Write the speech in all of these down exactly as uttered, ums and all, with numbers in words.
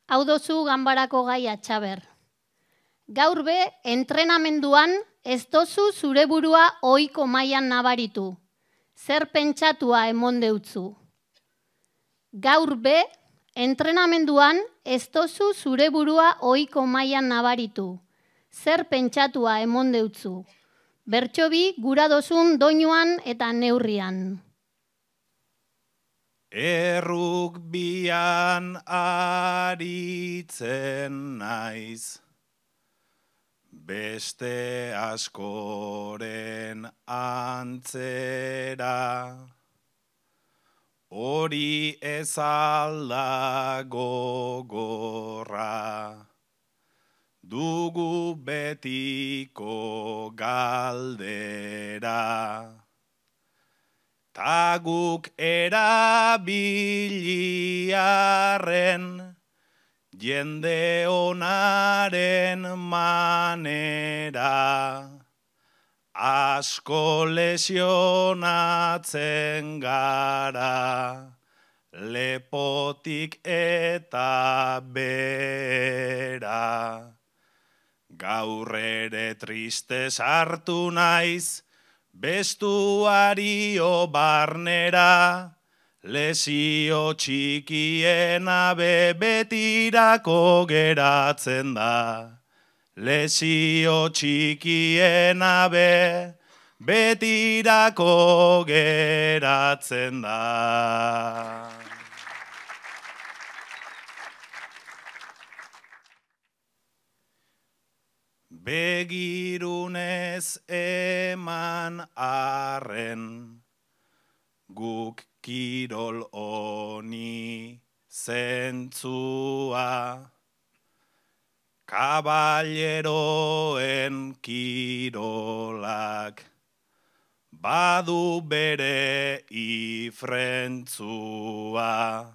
Hau dozu ganbarako gai atxaber. Gaur be, entrenamenduan ez dozu zure burua ohiko mailan nabaritu. Zer pentsatua emon deutzu. Gaur be, entrenamenduan ez dozu zure burua ohiko mailan nabaritu. Zer pentsatua emon deutzu. Bertsobi gura dozun doinuan eta neurrian. Errukbian aritzen naiz, beste askoren antzera, hori ez alda gogorra, dugu betiko galdera. Taguk erabiliarren, jende onaren manera, asko lesionatzen gara, lepotik eta bera. Gaur ere triste sartu naiz, bestuario barnera, lesio txikiena be betirako geratzen da. Lesio txikiena be betirako geratzen da. Begirunez eman arren, guk kirol honi zentzua, kaballeroen kirolak, badu bere ifrentzua.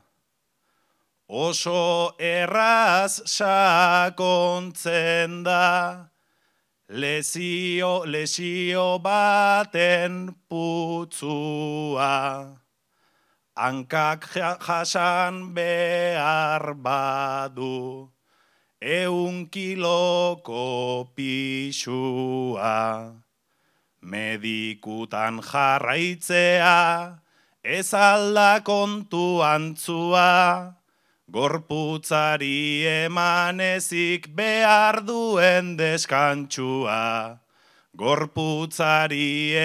Oso erraz sakontzen da, lesio, lesio baten putzua. Hankak jasan behar badu, eun kiloko pixua. Medikutan jarraitzea, ez alda kontu antzua. Gorputzari emanezik behar duen deskantsua. Gorputzari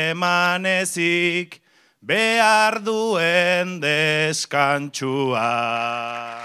emanezik behar duen deskantsua.